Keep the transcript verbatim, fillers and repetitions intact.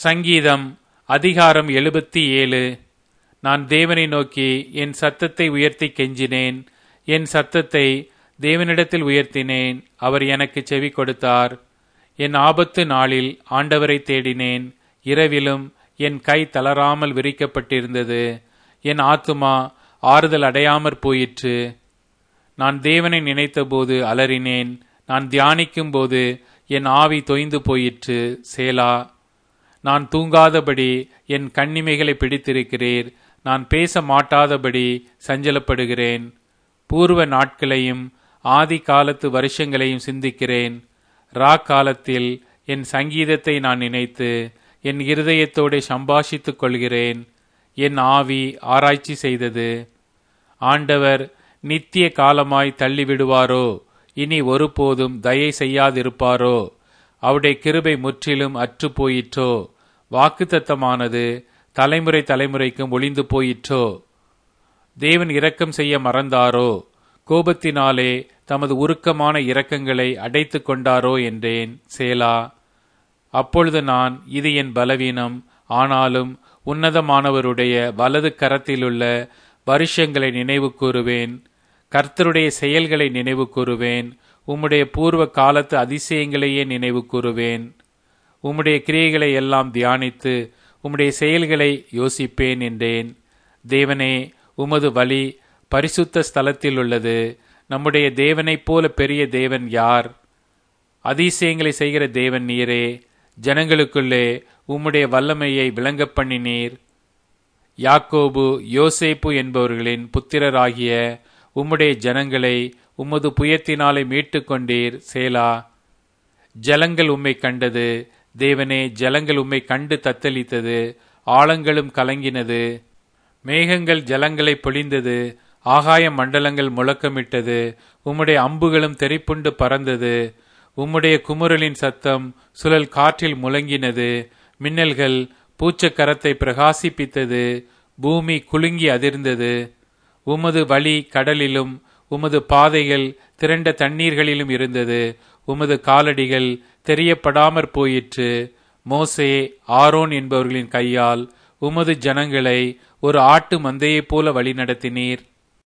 சங்கீதம் அதிகாரம் எழுபத்தி ஏழு. நான் தேவனை நோக்கி என் சத்தத்தை உயர்த்தி கெஞ்சினேன். என் சத்தத்தை தேவனிடத்தில் உயர்த்தினேன். அவர் எனக்கு செவி கொடுத்தார். என் ஆபத்து நாளில் ஆண்டவரை தேடினேன். இரவிலும் என் கை தளராமல் விரிக்கப்பட்டிருந்தது. என் ஆத்துமா ஆறுதல் அடையாமற் போயிற்று. நான் தேவனை நினைத்தபோது அலறினேன். நான் தியானிக்கும் போது என் ஆவி தொய்ந்து போயிற்று. சேலா. நான் தூங்காதபடி என் கண்ணிமைகளை பிடித்திருக்கிறீர். நான் பேச மாட்டாதபடி சஞ்சலப்படுகிறேன். பூர்வ நாட்களையும் ஆதி காலத்து வருஷங்களையும் சிந்திக்கிறேன். ரா காலத்தில் என் சங்கீதத்தை நான் நினைத்து என் இருதயத்தோடு சம்பாஷித்துக் கொள்கிறேன். என் ஆவி ஆராய்ச்சி செய்தது. ஆண்டவர் நித்திய காலமாய் தள்ளிவிடுவாரோ? இனி ஒருபோதும் தயை செய்யாதிருப்பாரோ? அவருடைய கிருபை முற்றிலும் அற்று போயிற்றோ? வாக்குத்தத்தமானது தலைமுறை தலைமுறைக்கும் ஒளிந்து போயிற்றோ? தேவன் இரக்கம் செய்ய மறந்தாரோ? கோபத்தினாலே தமது உருக்கமான இரக்கங்களை அடைத்து கொண்டாரோ என்றேன். சேலா. அப்பொழுது நான், இது என் பலவீனம், ஆனாலும் உன்னதமானவருடைய வலது கரத்திலுள்ள வருஷங்களை நினைவு கூறுவேன். கர்த்தருடைய செயல்களை நினைவு கூறுவேன். உம்முடைய பூர்வ காலத்து அதிசயங்களையே நினைவு கூறுவேன். உம்முடைய கிரியைகளை எல்லாம் தியானித்து உம்முடைய செயல்களை யோசிப்பேன் என்றேன். தேவனே, உமது வழி பரிசுத்த ஸ்தலத்தில் உள்ளது. நம்முடைய தேவனைப் போல பெரிய தேவன் யார்? அதிசயங்களை செய்கிற தேவன் நீரே. ஜனங்களுக்குள்ளே உம்முடைய வல்லமையை விளங்கப் பண்ணினீர். யாக்கோபு யோசேப்பு என்பவர்களின் புத்திரராகிய உம்முடைய ஜனங்களை உமது புயத்தினாலே மீட்டு கொண்டீர். சேலா. ஜலங்கள் உம்மை கண்டது. தேவனே, ஜலங்கள் உம்மை கண்டு தத்தளித்தது. ஆழங்களும் கலங்கினது. மேகங்கள் ஜலங்களை பொழிந்தது. ஆகாய மண்டலங்கள் முழக்கமிட்டது. உம்முடைய அம்புகளும் தெரிப்புண்டு பறந்தது. உம்முடைய குமுறலின் சத்தம் சுழல் காற்றில் முழங்கினது. மின்னல்கள் பூச்சக்கரத்தை பிரகாசிப்பித்தது. பூமி குலுங்கி அதிர்ந்தது. உமது வழி கடலிலும் உமது பாதைகள் திரண்ட தண்ணீர்களிலும் இருந்தது. உமது காலடிகள் தெரியப்படாமற் போயிற்று. மோசே, ஆரோன் என்பவர்களின் கையால் உமது ஜனங்களை ஒரு ஆட்டு மந்தையைப் போல வழி நடத்தினீர்.